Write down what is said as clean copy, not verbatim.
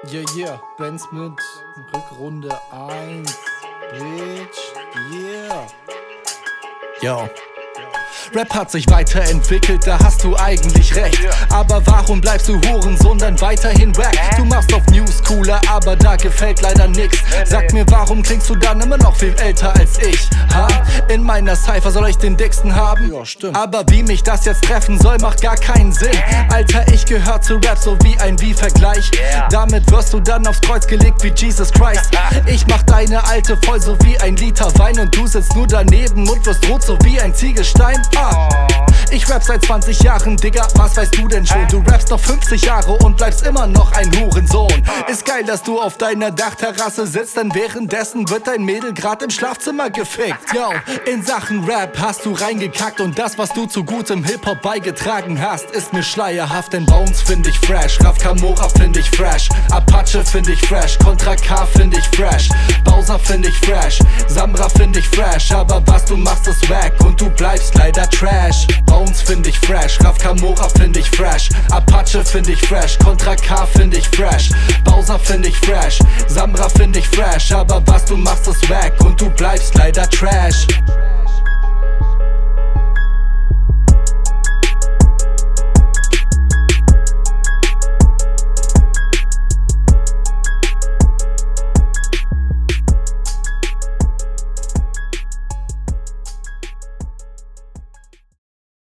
Yeah, Benz mit Rückrunde 1. Bitch, yeah. Yo. Rap hat sich weiterentwickelt, da hast du eigentlich recht. Aber warum bleibst du Hurensohn dann weiterhin wack? Du machst auf News cooler, aber da gefällt leider nix. Sag mir, warum klingst du dann immer noch viel älter als ich? Ha? In meiner Cypher soll ich den dicksten haben? Ja, stimmt. Aber wie mich das jetzt treffen soll, macht gar keinen Sinn. Alter, ich gehör zu Rap so wie ein Wie-Vergleich. Damit wirst du dann aufs Kreuz gelegt wie Jesus Christ. Ich mach deine Alte voll so wie ein Liter Wein und du sitzt nur daneben und wirst rot so wie ein Ziegelstein. Ich rap seit 20 Jahren, Digga, was weißt du denn schon? Du rappst noch 50 Jahre und bleibst immer noch ein Hurensohn. Ist geil, dass du auf deiner Dachterrasse sitzt, denn währenddessen wird dein Mädel grad im Schlafzimmer gefickt. Yo, in Sachen Rap hast du reingekackt und das, was du zu gutem Hip-Hop beigetragen hast, ist mir schleierhaft, denn Bones find ich fresh, Raf Camora find ich fresh, Apache find ich fresh, Contra K find ich fresh, Bowser find ich fresh, Samra find ich fresh, aber was du machst ist wack und du bleibst leider trash. Bones find ich fresh, Raf Camora find ich fresh, Apache find ich fresh, Contra K find ich fresh, Bowser find ich fresh, Samra find ich fresh, aber was du machst ist wack und du bleibst leider trash.